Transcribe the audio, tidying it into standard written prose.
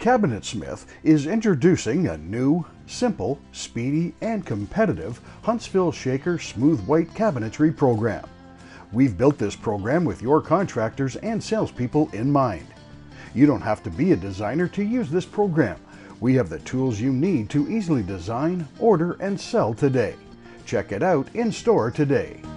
Cabinetsmith is introducing a new, simple, speedy, and competitive Huntsville Shaker Smooth White Cabinetry program. We've built this program with your contractors and salespeople in mind. You don't have to be a designer to use this program. We have the tools you need to easily design, order, and sell today. Check it out in store today.